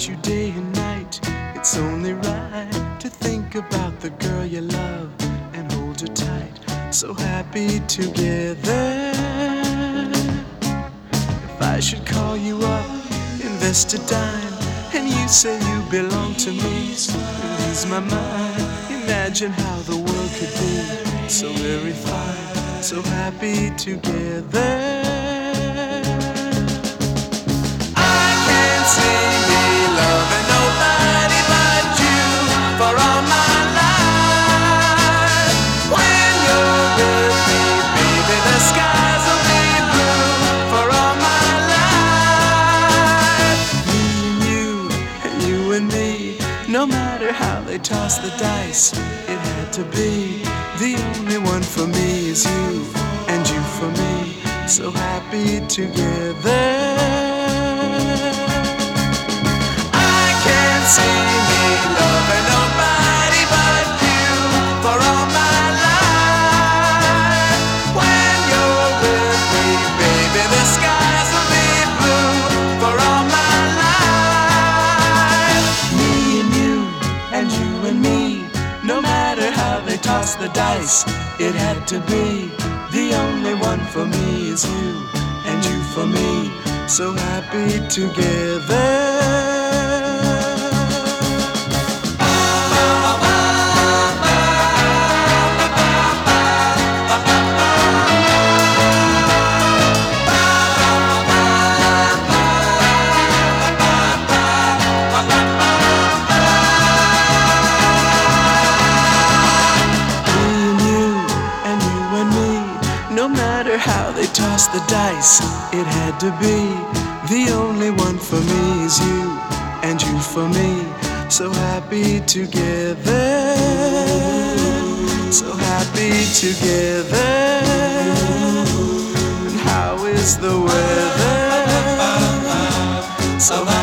about you day and night. It's only right to think about the girl you love and hold her tight. So happy together. If I should call you up, invest a dime, and you say you belong to me, lose my mind. Imagine how the world could be so very fine, so happy together. I can't see me loving nobody but you for all my life. When you're with me, baby, the skies will be blue for all my life. You and me, no matter how they toss the dice, it had to be. The only one for me is you, and you for me, so happy together. I can't see me loving nobody but you for all my life. When you're with me, baby, the skies will be blue for all my life. Me and you and me, no matter how they toss the dice, it had to be. The only one for me is you, and you for me, so happy together. No matter how they toss the dice, it had to be. The only one for me is you, and you for me, so happy together. So happy together. And how is the weather? So happy